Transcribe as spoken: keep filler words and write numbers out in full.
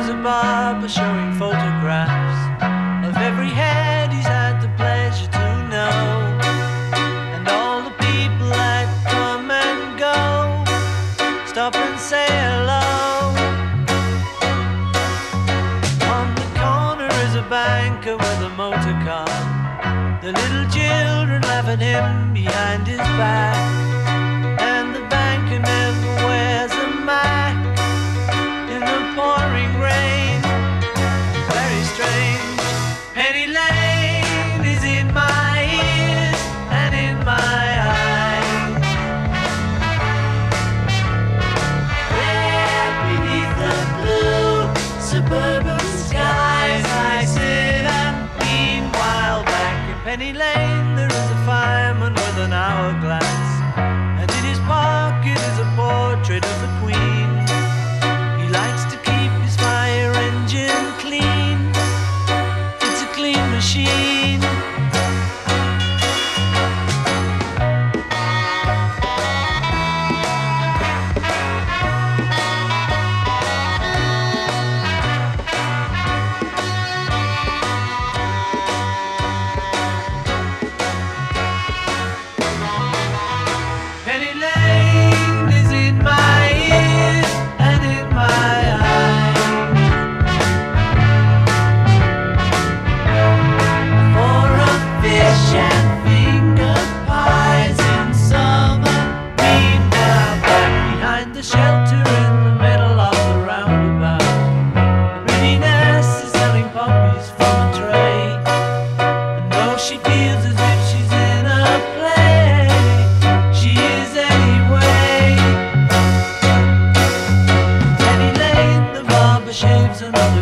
is a barber showing photographs of every head he's had the pleasure to know, and all the people that come and go stop and say hello. On the corner is a banker with a motor car. The little children laugh at him behind his back, and the banker never wears a mac in the pouring rain. Very strange. Penny Lane is in my ears and in my eyes. There beneath the blue suburban skies I sit and meanwhile back in Penny Lane there is a fireman with an hourglass, and in his pocket is a portrait of the Queen. He likes to keep his fire engine clean. It's a clean machine. Penny Lane is in my ears and in my eyes. For a fish and finger pies in summer. Meanwhile, back behind the shelter in the middle of the roundabout, the pretty nurse is selling poppies from a tray. And though she feels as if she's in a play, she is anyway. Penny Lane, the barber shaves another